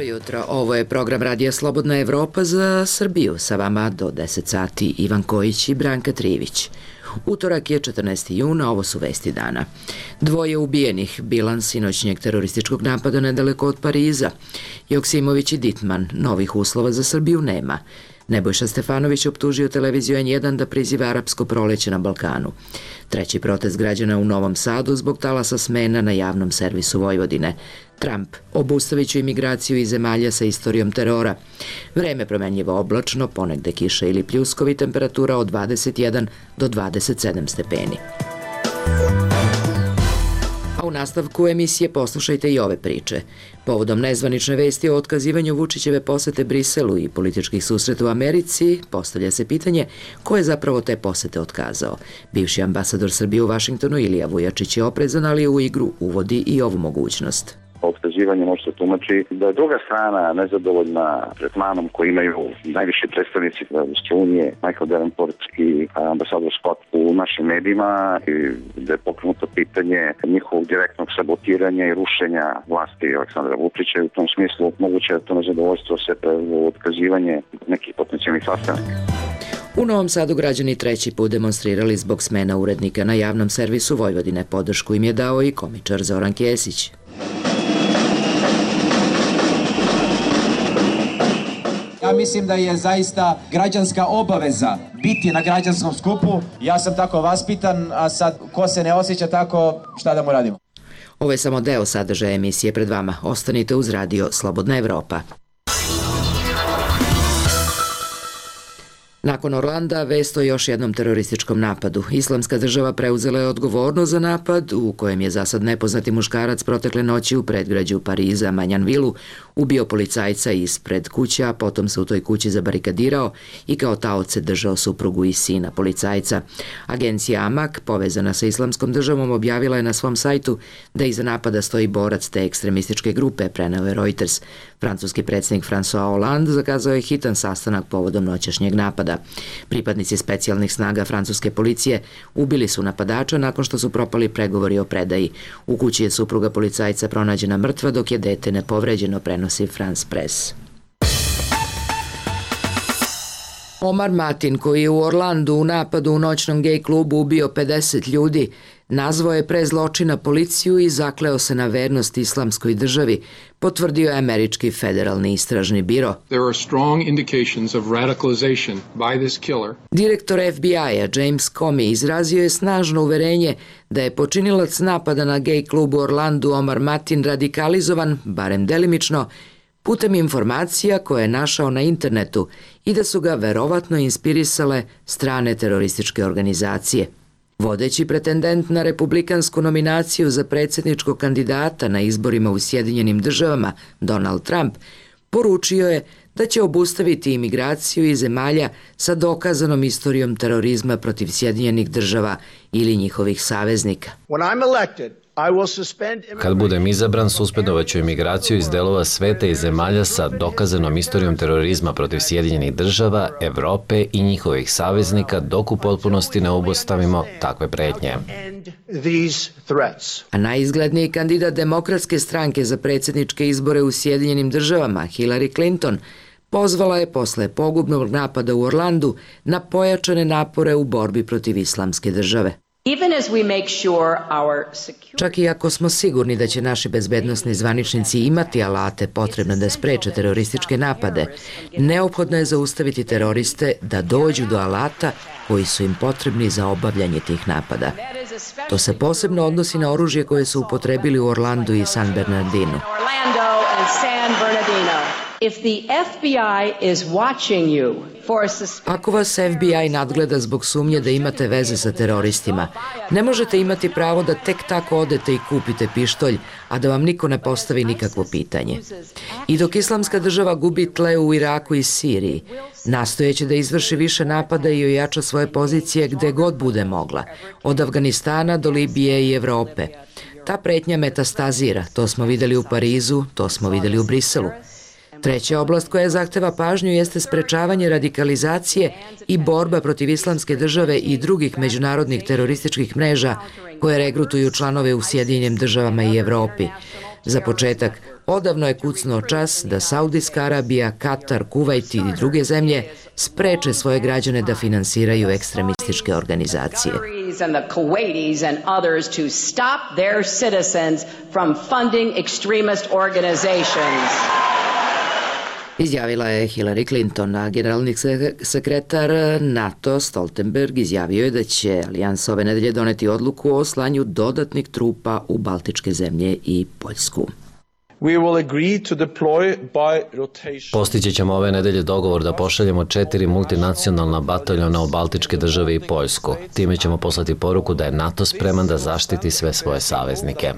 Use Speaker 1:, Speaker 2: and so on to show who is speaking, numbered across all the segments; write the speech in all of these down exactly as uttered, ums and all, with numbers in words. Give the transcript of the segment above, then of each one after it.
Speaker 1: Dobro jutro, ovo je program Radija Slobodna Evropa za Srbiju. Sa vama do deset sati Ivan Kojić i Branka Trivić. Utorak je četrnaesti jun, a ovo su vesti dana. Dvoje ubijenih, bilans sinoćnjeg terorističkog napada nedaleko od Pariza. Joksimović i Ditman, novih uslova za Srbiju nema. Nebojša Stefanović optužio televiziju en jedan da priziva arapsko proleće na Balkanu. Treći protest građana u Novom Sadu zbog talasa smena na javnom servisu Vojvodine. Trump, obustavit ću imigraciju iz zemalja sa istorijom terora. Vreme promenljivo oblačno, ponegde kiša ili pljuskovi, temperatura od dvadeset jedan do dvadeset sedam stepeni. A u nastavku emisije poslušajte i ove priče. Povodom nezvanične vesti o otkazivanju Vučićeve posete Briselu i političkih susreta u Americi, postavlja se pitanje ko je zapravo te posete otkazao. Bivši ambasador Srbije u Vašingtonu Ilija Vujačić je oprezan, ali u igru uvodi i ovu mogućnost.
Speaker 2: Otkazivanje može se tumači da je druga strana nezadovoljna tretmanom koji imaju najviši predstavnici Evropske unije, Michael Davenport i ambasador Scott u našim medijima, i da je pokrenuto pitanje njihovog direktnog sabotiranja i rušenja vlasti Aleksandra Vučića, i u tom smislu moguće da to nezadovoljstvo se u otkazivanje nekih potencijalnih sastanaka.
Speaker 1: U Novom Sadu građani treći put demonstrirali zbog smena urednika na javnom servisu Vojvodine. Podršku im je dao i komičar Zoran Kesić.
Speaker 3: Ja mislim da je zaista građanska obaveza biti na građanskom skupu. Ja sam tako vaspitan, a sad ko se ne osjeća tako, šta da mu radimo?
Speaker 1: Ovo je samo deo sadržaja emisije pred vama. Ostanite uz radio Slobodna Evropa. Nakon Orlanda, vest o još jednom terorističkom napadu. Islamska država preuzela je odgovornost za napad u kojem je za sad nepoznati muškarac protekle noći u predgrađu Pariza, Manjanvilu, ubio policajca ispred kuće, a potom se u toj kući zabarikadirao i kao taoce držao suprugu i sina policajca. Agencija Amak, povezana sa Islamskom državom, objavila je na svom sajtu da iza napada stoji borac te ekstremističke grupe, preneo je Reuters. Francuski predsjednik François Hollande zakazao je hitan sastanak povodom noćašnjeg napada. Pripadnici specijalnih snaga francuske policije ubili su napadača nakon što su propali pregovori o predaji. U kući je supruga policajca pronađena mrtva, dok je dete nepovređeno, prenosi France Press. Omar Matin, koji je u Orlandu u napadu u noćnom gej klubu ubio pedeset ljudi, nazvao je pre zločina policiju i zakleo se na vernost islamskoj državi, potvrdio je američki federalni istražni biro. Direktor F B I-a James Comey izrazio je snažno uverenje da je počinilac napada na gej klub u Orlandu Omar Matin radikalizovan, barem delimično, putem informacija koje je našao na internetu i da su ga verovatno inspirisale strane terorističke organizacije. Vodeći pretendent na republikansku nominaciju za predsjedničkog kandidata na izborima u Sjedinjenim državama, Donald Trump, poručio je da će obustaviti imigraciju iz zemalja sa dokazanom istorijom terorizma protiv Sjedinjenih država ili njihovih saveznika.
Speaker 4: Kad budem izabran, suspendovat ću imigraciju iz delova sveta i zemalja sa dokazanom istorijom terorizma protiv Sjedinjenih država, Evrope i njihovih saveznika dok u potpunosti ne obustavimo takve pretnje.
Speaker 1: A najizgledniji kandidat Demokratske stranke za predsjedničke izbore u Sjedinjenim državama, Hillary Clinton, pozvala je posle pogubnog napada u Orlandu na pojačane napore u borbi protiv islamske države. Čak i ako smo sigurni da će naši bezbednosni zvaničnici imati alate potrebne da spreče terorističke napade, neophodno je zaustaviti teroriste da dođu do alata koji su im potrebni za obavljanje tih napada. To se posebno odnosi na oružje koje su upotrebili u Orlandu i San Bernardinu. Ako vas F B I nadgleda zbog sumnje da imate veze sa teroristima, ne možete imati pravo da tek tako odete i kupite pištolj, a da vam niko ne postavi nikakvo pitanje. I dok Islamska država gubi tle u Iraku i Siriji, nastojeće da izvrši više napada i ojača svoje pozicije gde god bude mogla, od Afganistana do Libije i Evrope. Ta pretnja metastazira, to smo videli u Parizu, to smo videli u Briselu. Treća oblast koja zahteva pažnju jeste sprečavanje radikalizacije i borba protiv islamske države i drugih međunarodnih terorističkih mreža koje regrutuju članove u Sjedinjenim državama i Evropi. Za početak, Odavno je kucnuo čas da Saudijska Arabija, Katar, Kuvajt i druge zemlje spreče svoje građane da finansiraju ekstremističke organizacije. Izjavila je Hillary Clinton, a generalni sekretar NATO Stoltenberg izjavio je da će alijansa ove nedelje doneti odluku o slanju dodatnih trupa u Baltičke zemlje i Poljsku.
Speaker 4: Postići ćemo ove nedelje dogovor da pošaljemo četiri multinacionalna bataljona u Baltičke države i Poljsku. Time ćemo poslati poruku da je NATO spreman da zaštiti sve svoje saveznike.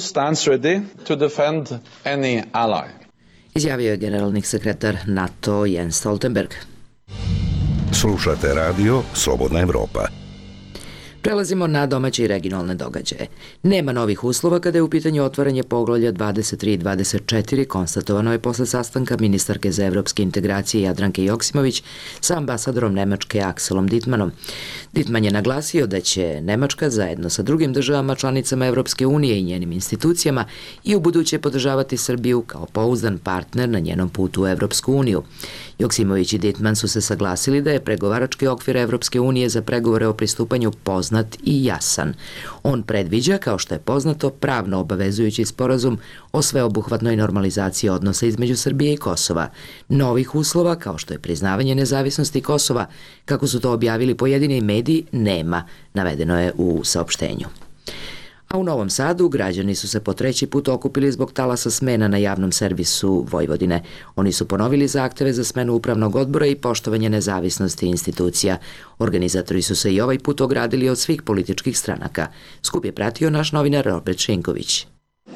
Speaker 4: Izjavio je generalni sekretar NATO Jens Stoltenberg.
Speaker 5: Slušate radio Slobodna Evropa.
Speaker 1: Prelazimo na domaće i regionalne događaje. Nema novih uslova kada je u pitanju otvaranje poglavlja dvadeset tri i dvadeset četiri, konstatovano je posle sastanka ministarke za evropske integracije Jadranke Joksimović sa ambasadorom Nemačke Akselom Dittmanom. Dittman je naglasio da će Nemačka zajedno sa drugim državama članicama Evropske unije i njenim institucijama i u buduće podržavati Srbiju kao pouzdan partner na njenom putu u Evropsku uniju. Joksimović i Dittman su se saglasili da je pregovarački okvir Evropske unije za pregovore o pristupanju poznat i jasan. On predviđa, kao što je poznato, pravno obavezujući sporazum o sveobuhvatnoj normalizaciji odnosa između Srbije i Kosova. Novih uslova, kao što je priznavanje nezavisnosti Kosova, kako su to objavili pojedini mediji, nema, navedeno je u saopštenju. A u Novom Sadu građani su se po treći put okupili zbog talasa smena na javnom servisu Vojvodine. Oni su ponovili zahteve za smenu upravnog odbora i poštovanje nezavisnosti institucija. Organizatori su se i ovaj put ogradili od svih političkih stranaka. Skup je pratio naš novinar Robert Šinković.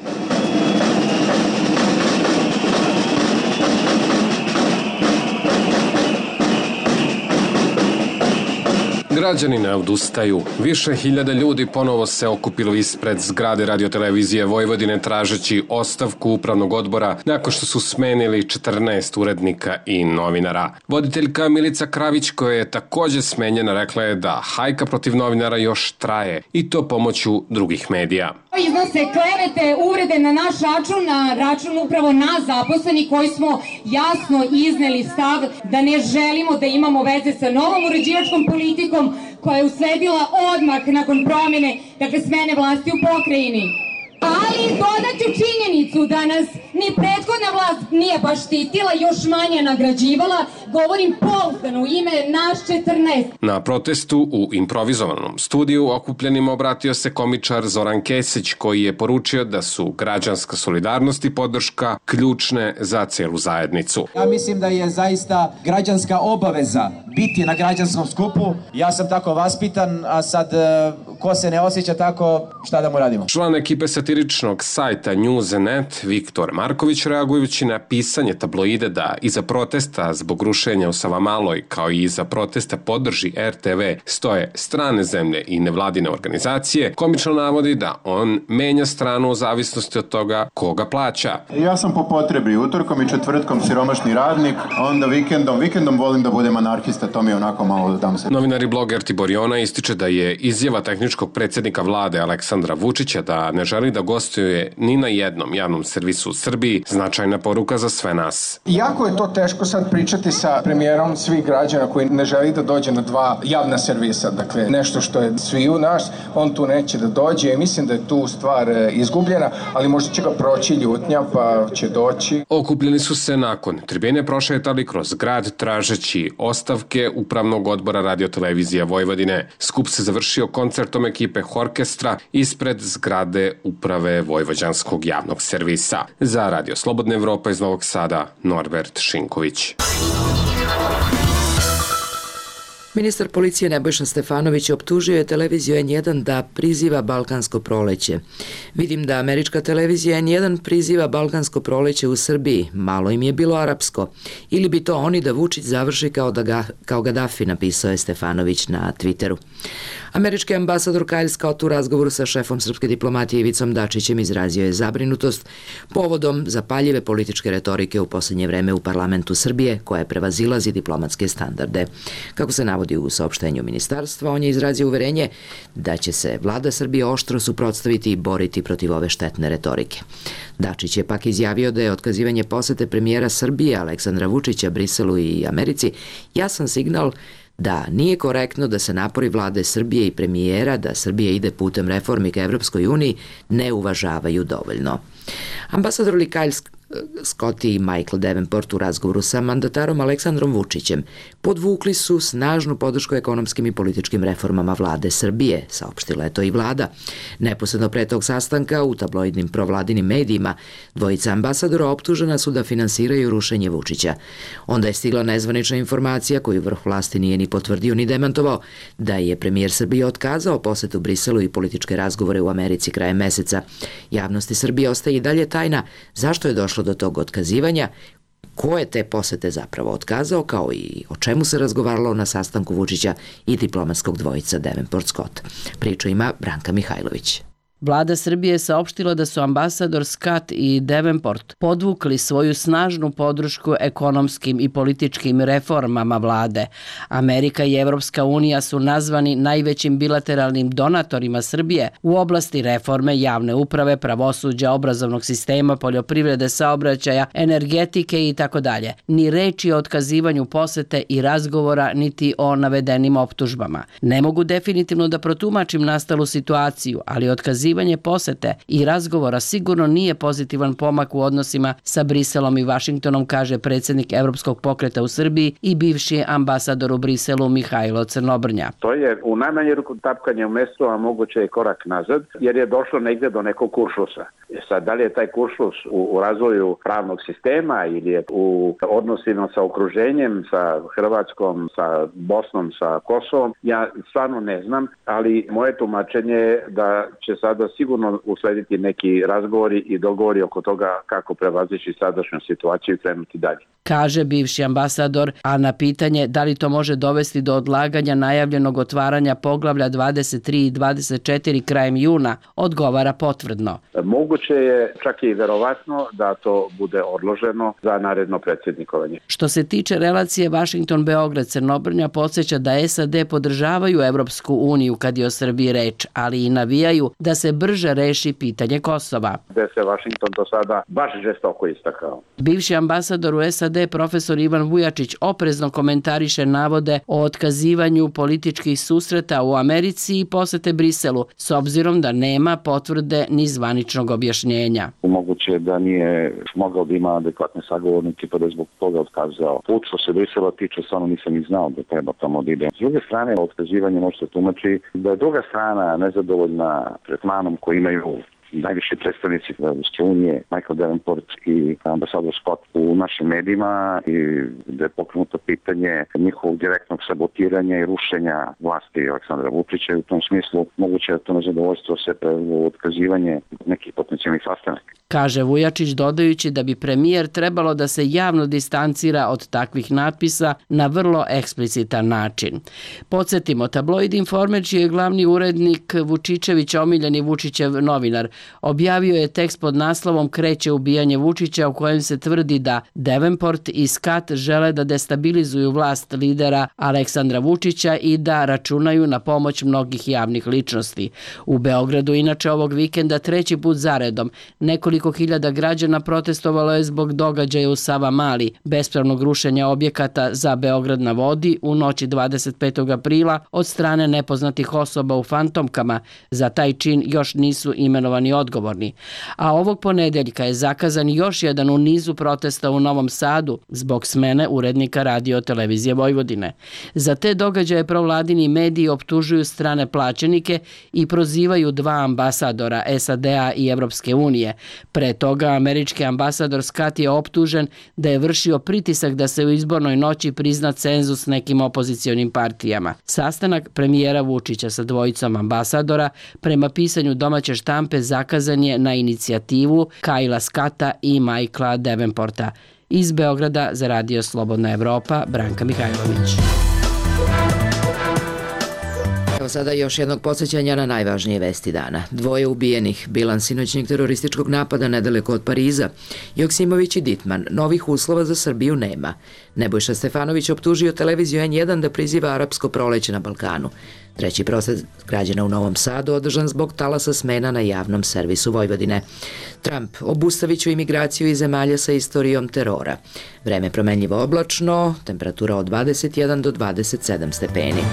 Speaker 6: Građani ne odustaju. Više hiljada ljudi ponovo se okupilo ispred zgrade radiotelevizije Vojvodine tražeći ostavku upravnog odbora nakon što su smenili četrnaest urednika i novinara. Voditeljka Milica Kravić, koja je takođe smenjena, rekla je da hajka protiv novinara još traje i to pomoću drugih medija.
Speaker 7: Iznose klevete, uvrede na naš račun, na račun upravo nas zaposleni koji smo jasno izneli stav da ne želimo da imamo veze sa novom uređivačkom politikom koja je usledila odmah nakon promjene, dakle smene vlasti u pokrajini. Ali dodaću činjenicu da nas ni prethodna vlast nije baš štitila, još manje nagrađivala, govorim pouzdano u ime nas četrnaest.
Speaker 6: Na protestu u improvizovanom studiju okupljenima obratio se komičar Zoran Kesić, koji je poručio da su građanska solidarnost i podrška ključne za celu zajednicu.
Speaker 3: Ja mislim da je zaista građanska obaveza biti na građanskom skupu. Ja sam tako vaspitan, a sad ko se ne osjeća tako, šta da mu radimo?
Speaker 6: Član ekipe satiričnog sajta News dot net Viktor Marković, reagujući na pisanje tabloide da iza protesta zbog rušenja u Savamaloj, kao i iza protesta podrži er te ve, stoje strane zemlje i nevladine organizacije, komično navodi da on menja stranu u zavisnosti od toga koga plaća.
Speaker 8: Ja sam po potrebi utorkom i četvrtkom siromašni radnik, onda vikendom, vikendom volim da budem anarhista, to mi je onako malo dam se.
Speaker 6: Novinar i bloger Tibor Jona ističe da je izjava tehničkog predsjednika vlade Aleksandra Vučića da ne želi da gostuje ni na jednom javnom servisu u Srbiji značajna poruka za sve nas.
Speaker 9: Jako je to teško sad pričati sa premijerom svih građana koji ne želi da dođe na dva javna servisa, dakle nešto što je svi u nas, on tu neće da dođe i mislim da je tu stvar izgubljena, ali možda će ga proći ljutnja pa će doći.
Speaker 6: Okupljeni su se nakon tribine prošetali kroz grad tražeći ostavke upravnog odbora radiotelevizije Vojvodine. Skup se završio koncertom ekipe orkestra ispred zgrade uprave Vojvođanskog javnog servisa. Za Radio Slobodna Evropa iz Novog Sada, Norbert Šinković.
Speaker 1: Ministar policije Nebojša Stefanović optužio je televiziju en jedan da priziva balkansko proleće. Vidim da američka televizija en jedan priziva balkansko proleće u Srbiji, malo im je bilo arapsko. Ili bi to oni da Vučić završi kao, da ga, kao Gaddafi, napisao je Stefanović na Twitteru. Američki ambasador Kyle Scott u razgovoru sa šefom srpske diplomatije Ivicom Dačićem izrazio je zabrinutost povodom zapaljive političke retorike u poslednje vreme u parlamentu Srbije, koja prevazilazi diplomatske standarde. Kako se navodi navodi u saopštenju ministarstva, on je izrazio uverenje da će se vlada Srbije oštro suprotstaviti i boriti protiv ove štetne retorike. Dačić je pak izjavio da je otkazivanje posete premijera Srbije Aleksandra Vučića Briselu i Americi jasan signal da nije korektno da se napori vlade Srbije i premijera da Srbija ide putem reformi ka Evropskoj uniji ne uvažavaju dovoljno. Ambasador Kyle Scott i Michael Davenport u razgovoru sa mandatarom Aleksandrom Vučićem podvukli su snažnu podršku ekonomskim i političkim reformama vlade Srbije, saopštila je to i vlada. Neposredno pre tog sastanka u tabloidnim provladinim medijima dvojica ambasadora optužena su da finansiraju rušenje Vučića. Onda je stigla nezvanična informacija koju vrh vlasti nije ni potvrdio ni demantovao da je premijer Srbije otkazao posetu Briselu i političke razgovore u Americi krajem meseca. Javnosti Srbije ostaje i dalje tajna zašto je došlo do tog otkazivanja, ko je te posete zapravo otkazao, kao i o čemu se razgovaralo na sastanku Vučića i diplomatskog dvojica Davenport Scott. Priču ima Branka Mihajlović.
Speaker 10: Vlada Srbije je saopštila da su ambasador Scott i Davenport podvukli svoju snažnu podršku ekonomskim i političkim reformama vlade. Amerika i Evropska unija su nazvani najvećim bilateralnim donatorima Srbije u oblasti reforme javne uprave, pravosuđa, obrazovnog sistema, poljoprivrede, saobraćaja, energetike i tako dalje. Ni reči o otkazivanju posete i razgovora, niti o navedenim optužbama. Ne mogu definitivno da protumačim nastalu situaciju, ali otkazivanje posete i razgovora sigurno nije pozitivan pomak u odnosima sa Briselom i Vašingtonom, kaže predsjednik Evropskog pokreta u Srbiji i bivši ambasador u Briselu Mihajlo Crnobrnja.
Speaker 11: To je u najmanju ruku tapkanje u mestu, a moguće je korak nazad, jer je došlo negdje do nekog kuršlusa. Sad, da li je taj kuršlus u, u razvoju pravnog sistema ili je u odnosima sa okruženjem, sa Hrvatskom, sa Bosnom, sa Kosovom, ja stvarno ne znam, ali moje tumačenje je da će sada sigurno uslediti neki razgovori i dogovori oko toga kako prevazići sadašnju situaciju i krenuti dalje.
Speaker 10: Kaže bivši ambasador, a na pitanje da li to može dovesti do odlaganja najavljenog otvaranja poglavlja dvadeset tri i dvadeset četiri krajem juna, odgovara potvrdno.
Speaker 11: Moguće je, čak i verovatno, da to bude odloženo za naredno predsjednikovanje.
Speaker 10: Što se tiče relacije Vašington-Beograd, Crnobrnja podsjeća da S A D podržavaju Evropsku uniju kad je o Srbiji reč, ali i navijaju da se brže reši pitanje Kosova.
Speaker 11: Gde se Vašington do sada baš žestoko istakao.
Speaker 10: Bivši ambasador u S A D profesor Ivan Vujačić oprezno komentariše navode o otkazivanju političkih susreta u Americi i posete Briselu, s obzirom da nema potvrde ni zvaničnog objašnjenja.
Speaker 2: Moguće da nije mogao da ima adekvatne sagovornike pa da je zbog toga otkazao. Put što se Brisela tiče, samo nisam ni znao da treba tamo da ide. S druge strane, otkazivanje može se tumači da je druga strana nezadovoljna tretmanom koji imaju najviši predstavnici Evropske unije, Michael Davenport i ambasador Scott u našim medijima i da je pokrenuto pitanje njihovog direktnog sabotiranja i rušenja vlasti Aleksandra Vučića i u tom smislu moguće je to nezadovoljstvo se u otkazivanje nekih potencijalnih sastanaka.
Speaker 10: Kaže Vujačić, dodajući da bi premijer trebalo da se javno distancira od takvih natpisa na vrlo eksplicitan način. Podsjetimo, tabloid Informer, čiji je glavni urednik Vučićević, omiljeni Vučićev novinar, objavio je tekst pod naslovom Kreće ubijanje Vučića, u kojem se tvrdi da Davenport i Scott žele da destabilizuju vlast lidera Aleksandra Vučića i da računaju na pomoć mnogih javnih ličnosti. U Beogradu, inače ovog vikenda treći put zaredom, nekoliko hiljada građana protestovalo je zbog događaja u Savamali, bespravnog rušenja objekata za Beograd na vodi u noći dvadeset petog aprila od strane nepoznatih osoba u fantomkama. Za taj čin još nisu imenovani odgovorni. A ovog ponedeljka je zakazan još jedan u nizu protesta u Novom Sadu zbog smene urednika Radio Televizije Vojvodine. Za te događaje provladini mediji optužuju strane plaćenike i prozivaju dva ambasadora S A D-a i Evropske unije. Pre toga američki ambasador Scott je optužen da je vršio pritisak da se u izbornoj noći prizna cenzus nekim opozicionim partijama. Sastanak premijera Vučića sa dvojicom ambasadora prema pisanju domaće štampe zakazan je na inicijativu Kyla Scotta i Michaela Davenporta. Iz Beograda za Radio Slobodna Evropa, Branka Mihajlović.
Speaker 1: Evo sada još jednog podsjećanja na najvažnije vesti dana. Dvoje ubijenih, bilans sinoćnjeg terorističkog napada nedaleko od Pariza. Joksimović i Ditman, novih uslova za Srbiju nema. Nebojša Stefanović optužio televiziju en jedan da priziva arapsko proleće na Balkanu. Treći prosvjed građana u Novom Sadu održan zbog talasa smena na javnom servisu Vojvodine. Trump, obustavit ću imigraciju iz zemalja sa istorijom terora. Vreme promenljivo oblačno, temperatura od dvadeset jedan do dvadeset sedam stepeni.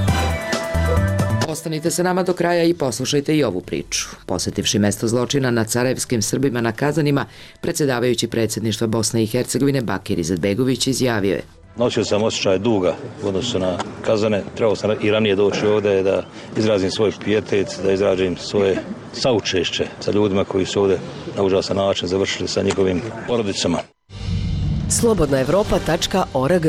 Speaker 1: Ostanite sa nama do kraja i poslušajte i ovu priču. Posetivši mesto zločina nad sarajevskim Srbima na Kazanima, predsjedavajući predsjedništva Bosne i Hercegovine Bakir Izetbegović izjavio je:
Speaker 12: Nosio sam osjećaj duga u odnosu na Kazane. Trebao sam i ranije doći ovdje da izrazim svoj pijetet, da izrazim svoje saučešće sa ljudima koji su ovdje na užasan način završili sa njihovim porodicama.
Speaker 13: slobodna evropa tačka org.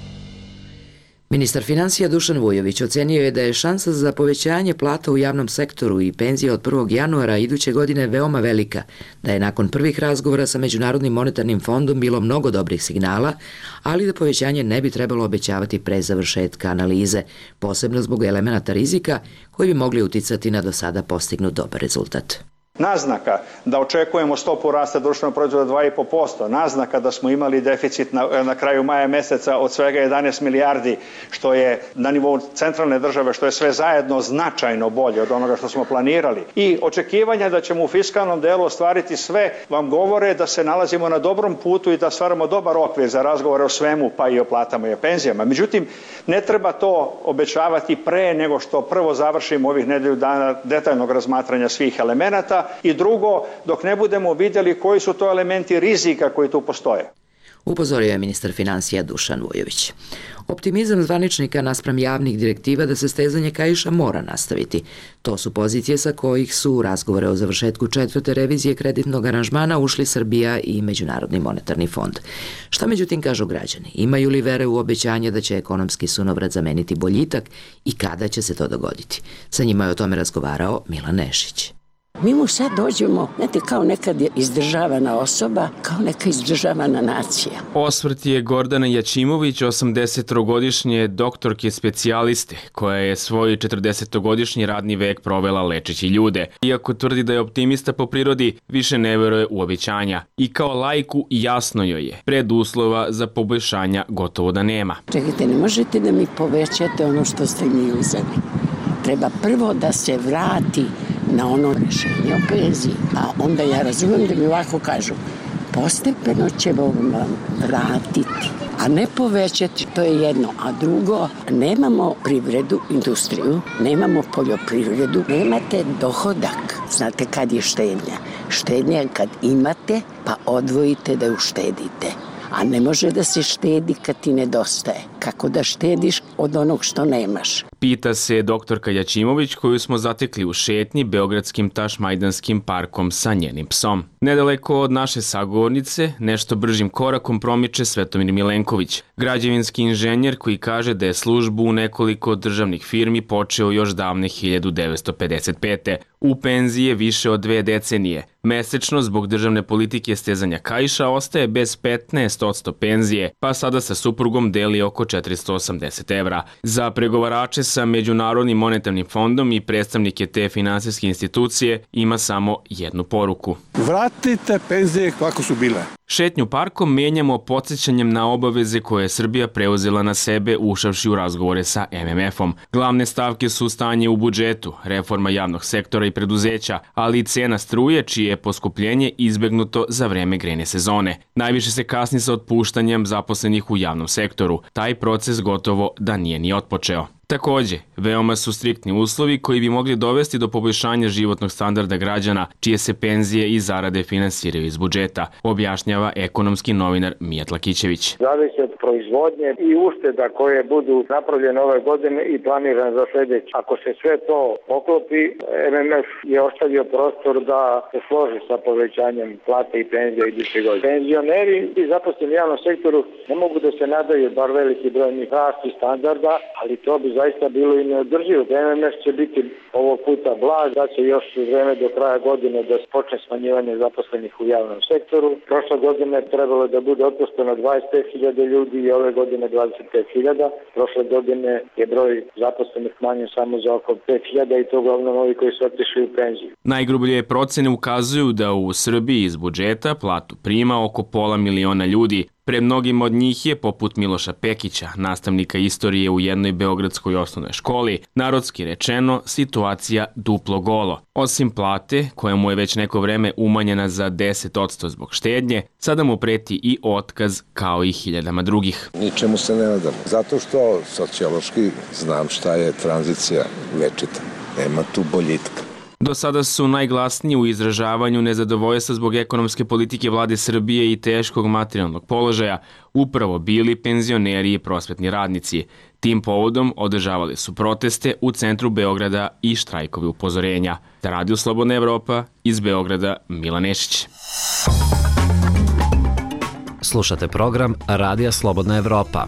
Speaker 1: Ministar financija Dušan Vujović ocenio je da je šansa za povećanje plata u javnom sektoru i penzije od prvog januara iduće godine veoma velika, da je nakon prvih razgovora sa Međunarodnim monetarnim fondom bilo mnogo dobrih signala, ali da povećanje ne bi trebalo obećavati pre završetka analize, posebno zbog elemenata rizika koji bi mogli uticati na do sada postignut dobar rezultat.
Speaker 14: Naznaka da očekujemo stopu rasta društvenog proizvoda dva zarez pet posto, naznaka da smo imali deficit na, na kraju maja meseca od svega jedanaest milijardi, što je na nivou centralne države, što je sve zajedno značajno bolje od onoga što smo planirali. I očekivanja da ćemo u fiskalnom delu ostvariti sve vam govore da se nalazimo na dobrom putu i da stvaramo dobar okvir za razgovore o svemu, pa i o platama i o penzijama. Međutim, ne treba to obećavati pre nego što prvo završimo ovih nedelju dana detaljnog razmatranja svih elemenata, i drugo, dok ne budemo vidjeli koji su to elementi rizika koji tu postoje.
Speaker 1: Upozorio je ministar financija Dušan Vujović. Optimizam zvaničnika naspram javnih direktiva da se stezanje kaiša mora nastaviti. To su pozicije sa kojih su u razgovore o završetku četvrte revizije kreditnog aranžmana ušli Srbija i Međunarodni monetarni fond. Šta međutim kažu građani? Imaju li vere u obećanje da će ekonomski sunovrat zameniti boljitak i kada će se to dogoditi? Sa njima je o tome razgovarao Milan Nešić.
Speaker 15: Mi mu sad dođemo, znate, kao nekad je izdržavana osoba, kao neka izdržavana nacija.
Speaker 16: Osvrt je Gordana Jačimović, osamdesetogodišnje doktorke specijaliste, koja je svoj četrdesetogodišnji radni vek provela lečeći ljude. Iako tvrdi da je optimista po prirodi, više ne veruje u obećanja. I kao laiku jasno joj je, preduslova za poboljšanja gotovo da nema.
Speaker 15: Čekajte, ne možete da mi povećate ono što ste mi uzeli. Treba prvo da se vrati na ono rešenje o penziji, a onda ja razumijem da mi ovako kažu, postepeno ćemo vam vratiti, a ne povećati, to je jedno. A drugo, nemamo privredu, industriju, nemamo poljoprivredu, nemate dohodak. Znate kad je štednja? Štednja je kad imate, pa odvojite da uštedite. A ne može da se štedi kad ti nedostaje. Kako da štediš od onog što nemaš?
Speaker 16: Pita se doktorka Jačimović, koju smo zatekli u šetnji Beogradskim Tašmajdanskim parkom sa njenim psom. Nedaleko od naše sagovornice, nešto bržim korakom promiče Svetomir Milenković, građevinski inženjer koji kaže da je službu u nekoliko državnih firmi počeo još davne hiljadu devetsto pedeset pete. U penziji je više od dve decenije. Mesečno zbog državne politike stezanja kaiša ostaje bez petnaest posto penzije, pa sada sa suprugom deli oko četiristo osamdeset evra. Za pregovarače sa Međunarodnim monetarnim fondom i predstavnike te finansijske institucije ima samo jednu poruku.
Speaker 17: Vratite penzije kako su bile.
Speaker 16: Šetnju parkom menjamo podsjećanjem na obaveze koje je Srbija preuzela na sebe ušavši u razgovore sa em em efom. Glavne stavke su stanje u budžetu, reforma javnog sektora i preduzeća, ali i cena struje čije je poskupljenje izbegnuto za vreme grejne sezone. Najviše se kasni sa otpuštanjem zaposlenih u javnom sektoru. Taj proces gotovo da nije ni otpočeo. Takođe, veoma su striktni uslovi koji bi mogli dovesti do poboljšanja životnog standarda građana, čije se penzije i zarade finansiraju iz budžeta, objašnjava ekonomski novinar Mijat Lakićević.
Speaker 18: Zavisi od proizvodnje i ušteda koje budu napravljene ove godine i planirane za sljedeće. Ako se sve to poklopi, em em ef je ostavio prostor da se složi sa povećanjem plate i penzija iduće godine. Penzioneri i zaposleni u javnom sektoru ne mogu da se nadaju bar veliki broj njih rasti standarda, ali to bi zaista bilo i neodrživo. M M S će biti ovog puta blag, da će još vreme do kraja godine da počne smanjivanje zaposlenih u javnom sektoru. Prošle godine je trebalo da bude otpušteno dvadeset pet hiljada ljudi i ove godine dvadeset pet hiljada. Prošle godine je broj zaposlenih manjen samo za oko pet hiljada i to uglavnom ovi koji su otišli u penziju.
Speaker 16: Najgrublje procene ukazuju da u Srbiji iz budžeta platu prima oko pola miliona ljudi. Pre mnogim od njih je, poput Miloša Pekića, nastavnika istorije u jednoj beogradskoj osnovnoj školi, narodski rečeno, situacija duplo golo. Osim plate, koja mu je već neko vreme umanjena za deset posto zbog štednje, sada mu preti i otkaz kao i hiljadama drugih.
Speaker 19: Ničemu se ne nadam, zato što sociološki znam šta je tranzicija večita. Nema tu boljitka.
Speaker 16: Do sada su najglasniji u izražavanju nezadovoljstva zbog ekonomske politike vlade Srbije i teškog materijalnog položaja upravo bili penzioneri i prosvetni radnici. Tim povodom održavali su proteste u centru Beograda i štrajkovi upozorenja. Za Radio Slobodna Evropa, iz Beograda, Milan Nešić.
Speaker 4: Slušate program Radija Slobodna Evropa.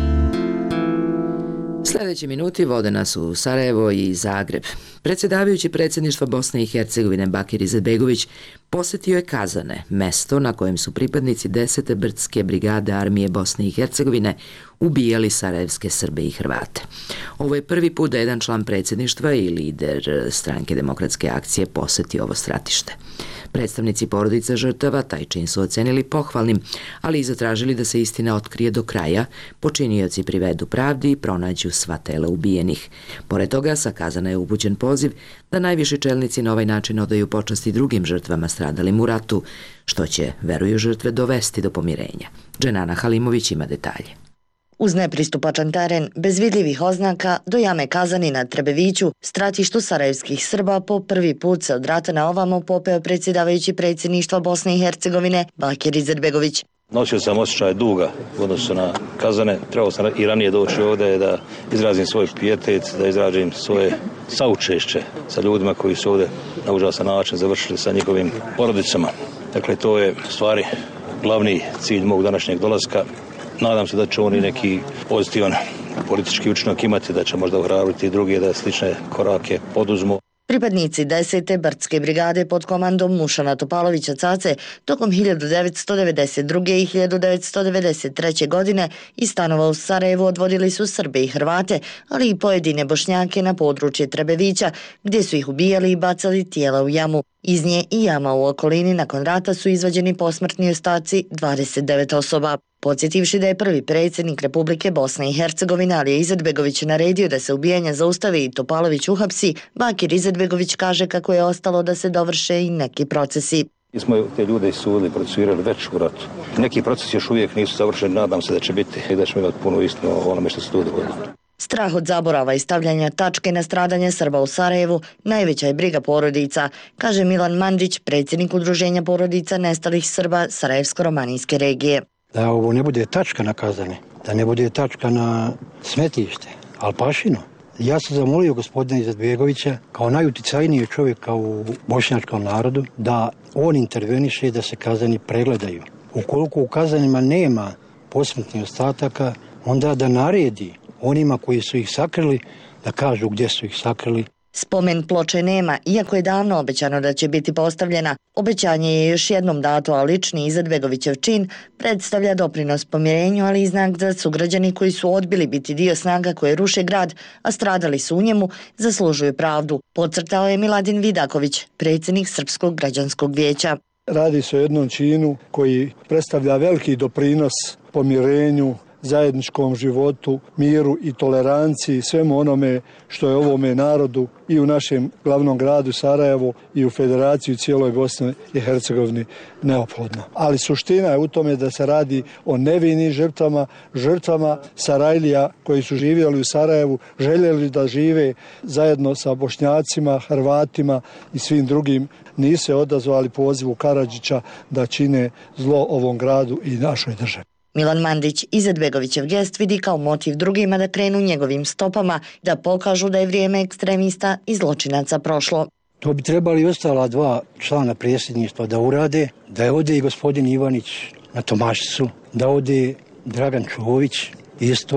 Speaker 1: Sljedeći minuti vode nas u Sarajevo i Zagreb. Predsjedavajući predsjedništva Bosne i Hercegovine Bakir Izetbegović posjetio je Kazane, mesto na kojem su pripadnici desete brdske brigade armije Bosne i Hercegovine ubijali sarajevske Srbe i Hrvate. Ovo je prvi put da jedan član predsjedništva i lider stranke Demokratske akcije posjeti ovo stratište. Predstavnici porodica žrtava taj čin su ocenili pohvalnim, ali i zatražili da se istina otkrije do kraja, počinioci privedu pravdi i pronađu sva tela ubijenih. Pored toga, sa Kazana je upućen poziv da najviši čelnici na ovaj način odaju počasti drugim žrtvama stradalim u ratu, što će, veruju žrtve, dovesti do pomirenja. Dženana Halimović ima detalje.
Speaker 20: Uz nepristupačan teren, bez vidljivih oznaka, do jame Kazani na Trebeviću, stratištu sarajevskih Srba, po prvi put se od rata na ovamo popeo predsjedavajući predsjedništva Bosne i Hercegovine Bakir Izetbegović.
Speaker 12: Nosio sam osjećaj duga u odnosu na Kazane. Trebao sam i ranije doći ovdje da izrazim svoj pijetet, da izrazim svoje saučešće sa ljudima koji su ovdje na užasan način završili sa njihovim porodicama. Dakle, to je u stvari glavni cilj mog današnjeg dolaska. Nadam se da će oni neki pozitivan politički učinak imati, da će možda ohrabriti i drugi da slične korake poduzmu.
Speaker 20: Pripadnici desete brdske brigade pod komandom Mušana Topalovića Cace tokom hiljadu devetsto devedeset druge i hiljadu devetsto devedeset treće godine iz stanova u Sarajevu odvodili su Srbe i Hrvate, ali i pojedine Bošnjake na područje Trebevića, gdje su ih ubijali i bacali tijela u jamu. Iz nje i jama u okolini nakon rata su izvađeni posmrtni ostaci dvadeset devet osoba. Podsjetivši da je prvi predsjednik Republike Bosne i Hercegovine Alija Izetbegović naredio da se ubijanja zaustave i Topalović uhapsi, Bakir Izetbegović kaže kako je ostalo da se dovrše i neki procesi.
Speaker 12: Mi smo te ljude isudili, procesuirali već u ratu. Neki procesi još uvijek nisu završeni, nadam se da će biti i da ćemo imati puno istinu o onome što se tu dogodilo.
Speaker 20: Strah od zaborava i stavljanja tačke na stradanje Srba u Sarajevu najveća je briga porodica, kaže Milan Mandić, predsjednik Udruženja porodica nestalih Srba Sarajevsko-romanijske regije.
Speaker 21: Da ovo ne bude tačka na Kazane, da ne bude tačka na smetište, Alpašino. Ja sam zamolio gospodina Izetbegovića, kao najuticajniji čovjeka u bošnjačkom narodu, da on interveniše da se Kazani pregledaju. Ukoliko u Kazanima nema posmrtnih ostataka, onda da naredi onima koji su ih sakrili, da kažu gdje su ih sakrili.
Speaker 20: Spomen ploče nema, iako je davno obećano da će biti postavljena. Obećanje je još jednom dato, a lični Izetbegovićev čin predstavlja doprinos pomirenju, ali i znak da sugrađani koji su odbili biti dio snaga koje ruše grad, a stradali su u njemu, zaslužuju pravdu, podcrtao je Miladin Vidaković, predsjednik Srpskog građanskog vijeća.
Speaker 22: Radi se o jednom činu koji predstavlja veliki doprinos pomirenju, zajedničkom životu, miru i toleranciji, svemu onome što je ovome narodu i u našem glavnom gradu Sarajevu i u Federaciji cijeloj Bosne i Hercegovini neophodno. Ali suština je u tome da se radi o nevinim žrtvama, žrtvama Sarajlija koji su živjeli u Sarajevu, željeli da žive zajedno sa Bošnjacima, Hrvatima i svim drugim, nisu se odazvali pozivu Karadžića da čine zlo ovom gradu i našoj državi.
Speaker 20: Milan Mandić Izetbegovićev gest vidi kao motiv drugima da krenu njegovim stopama, da pokažu da je vrijeme ekstremista i zločinaca prošlo.
Speaker 21: To bi trebali ostala dva člana predsjedništva da urade, da je ode i gospodin Ivanić na Tomašicu, da ode Dragan Čović isto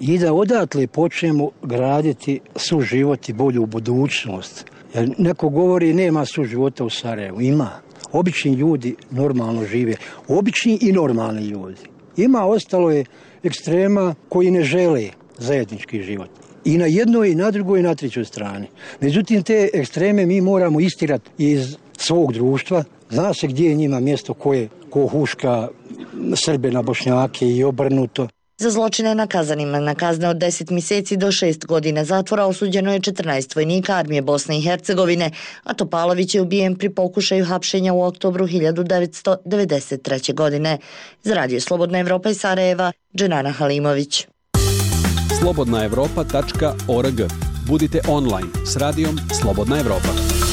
Speaker 21: i da odatle počnemo graditi suživot i bolju budućnost. Jer neko govori nema suživota u Sarajevu. Ima. Obični ljudi normalno žive. Obični i normalni ljudi. Ima, ostalo je ekstrema koji ne žele zajednički život. I na jednoj, i na drugoj, i na trećoj strani. Međutim, te ekstreme mi moramo istirati iz svog društva. Zna se gdje je njima mjesto koje ko huška Srbe na Bošnjake i obrnuto.
Speaker 20: Za zločine nakazanima na kazne od deset mjeseci do šest godina zatvora osuđeno je četrnaest vojnika armije Bosne i Hercegovine, a Topalović je ubijen pri pokušaju hapšenja u oktobru hiljadu devetsto devedeset treće. godine. Za Radio Slobodna Evropa iz Sarajeva, Dženana Halimović.
Speaker 5: slobodna evropa tačka org. Budite online s radijom Slobodna Evropa.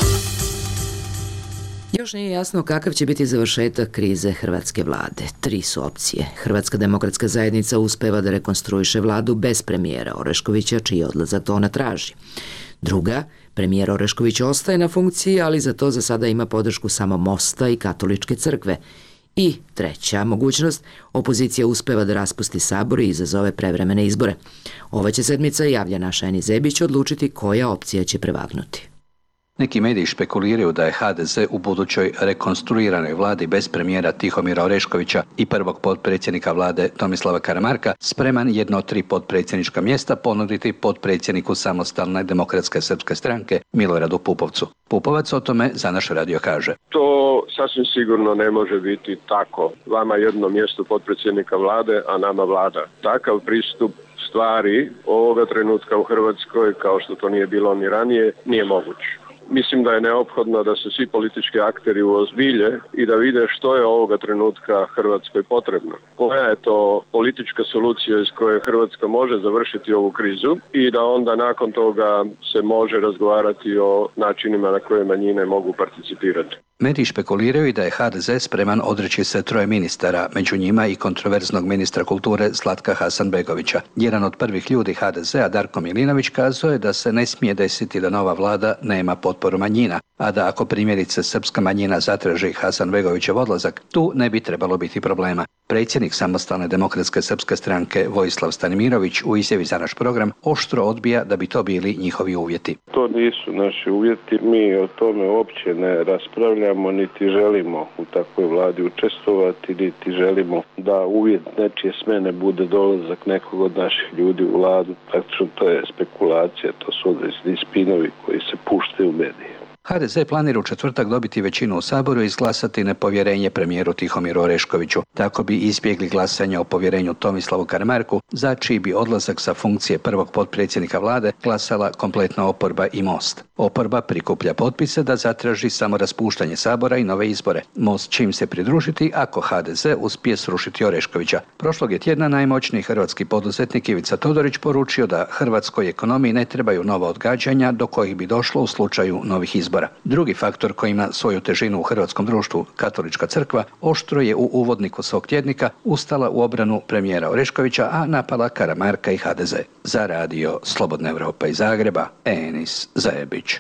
Speaker 1: Još nije jasno kakav će biti završetak krize hrvatske vlade. Tri su opcije. Hrvatska demokratska zajednica uspeva da rekonstruiše vladu bez premijera Oreškovića, čiji odlazak to ona traži. Druga, premijer Orešković ostaje na funkciji, ali za to za sada ima podršku samo Mosta i Katoličke crkve. I treća mogućnost, opozicija uspeva da raspusti sabor i izazove prevremene izbore. Ova će sedmica, javlja naša Eni Zebić, odlučiti koja opcija će prevagnuti.
Speaker 7: Neki mediji špekuliraju da je ha de ze u budućoj rekonstruiranoj vladi bez premijera Tihomira Oreškovića i prvog potpredsjednika vlade Tomislava Karamarka spreman jedno od tri potpredsjednička mjesta ponuditi potpredsjedniku Samostalne demokratske srpske stranke Miloradu Pupovcu. Pupovac o tome za naš radio kaže.
Speaker 23: To sasvim sigurno ne može biti tako. Vama jedno mjesto potpredsjednika vlade, a nama vlada. Takav pristup stvari ovoga trenutka u Hrvatskoj, kao što to nije bilo ni ranije, nije moguć. Mislim da je neophodno da se svi politički akteri uozbilje i da vide što je ovoga trenutka Hrvatskoj potrebno. Koja je to politička solucija iz koje Hrvatska može završiti ovu krizu i da onda nakon toga se može razgovarati o načinima na koje manjine mogu participirati.
Speaker 7: Mediji špekuliraju i da je ha de ze spreman odreći se troje ministara, među njima i kontroverznog ministra kulture Zlatka Hasanbegovića. Jedan od prvih ljudi ha de zea, Darko Milinović, kazao je da se ne smije desiti da nova vlada nema potporu manjina, a da ako primjerice srpska manjina zatraži Hasanbegovićev odlazak, tu ne bi trebalo biti problema. Predsjednik Samostalne demokratske srpske stranke Vojislav Stanimirović u izjavi za naš program oštro odbija da bi to bili njihovi uvjeti.
Speaker 23: To nisu naši uvjeti, mi o tome uopće ne raspravljamo, niti želimo u takvoj vladi učestvovati, niti želimo da uvjet nečije smene bude dolazak nekog od naših ljudi u vladu. Praktično to je spekulacija, to su određeni spinovi koji se puštaju u medije.
Speaker 7: ha de ze planira u četvrtak dobiti većinu u Saboru i izglasati nepovjerenje premijeru Tihomiru Oreškoviću. Tako bi izbjegli glasanje o povjerenju Tomislavu Karamarku, za čiji bi odlazak sa funkcije prvog potpredsjednika vlade glasala kompletna oporba i Most. Oporba prikuplja potpise da zatraži samo raspuštanje Sabora i nove izbore. Most će im se pridružiti ako ha de ze uspije srušiti Oreškovića. Prošlog je tjedna najmoćniji hrvatski poduzetnik Ivica Todorić poručio da hrvatskoj ekonomiji ne trebaju nova odgađanja do kojih bi došlo u slučaju novih izbora. Drugi faktor koji ima svoju težinu u hrvatskom društvu, Katolička crkva, oštro je u uvodniku svog tjednika ustala u obranu premijera Oreškovića, a napala Karamarka i ha de ze. Za radio Slobodna Evropa iz Zagreba, Enis Zajebić.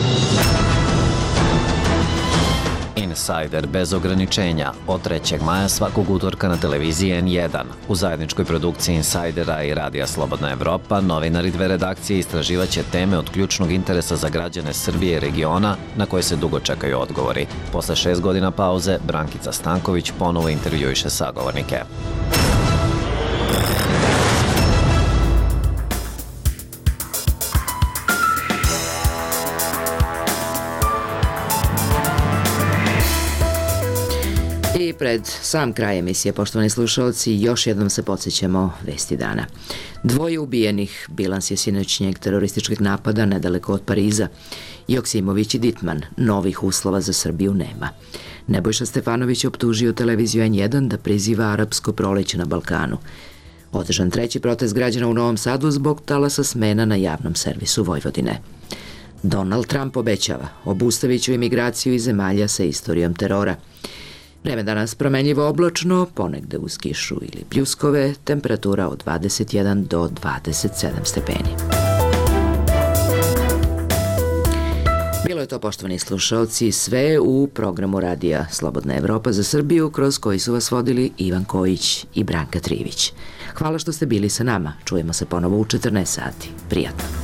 Speaker 4: Insider bez ograničenja od trećeg maja svakog utorka na televiziji en jedan. U zajedničkoj produkciji Insidera i Radija Slobodna Evropa novinari dve redakcije istraživaće teme od ključnog interesa za građane Srbije i regiona na koje se dugo čekaju odgovori. Posle šest godina pauze, Brankica Stanković ponovo intervjuiše sagovornike.
Speaker 1: I pred sam kraj emisije, poštovani slušalci, još jednom se podsjećamo vesti dana. Dvoje ubijenih, bilans je sinoćnjeg terorističkih napada nedaleko od Pariza. Joksimović i Ditman, novih uslova za Srbiju nema. Nebojša Stefanović optužio televiziju en jedan da priziva arapsko proleće na Balkanu. Održan treći protest građana u Novom Sadu zbog talasa smena na javnom servisu Vojvodine. Donald Trump obećava, obustavit ću imigraciju iz zemalja sa istorijom terora. Vreme danas promenljivo oblačno, ponegde uz kišu ili pljuskove, temperatura od dvadeset jedan do dvadeset sedam stepeni. Bilo je je to, poštovani slušalci, sve u programu radija Slobodna Evropa za Srbiju, kroz koji su vas vodili Ivan Kojić i Branka Trivić. Hvala što ste bili sa nama. Čujemo se ponovo u četrnaest sati. Prijatno.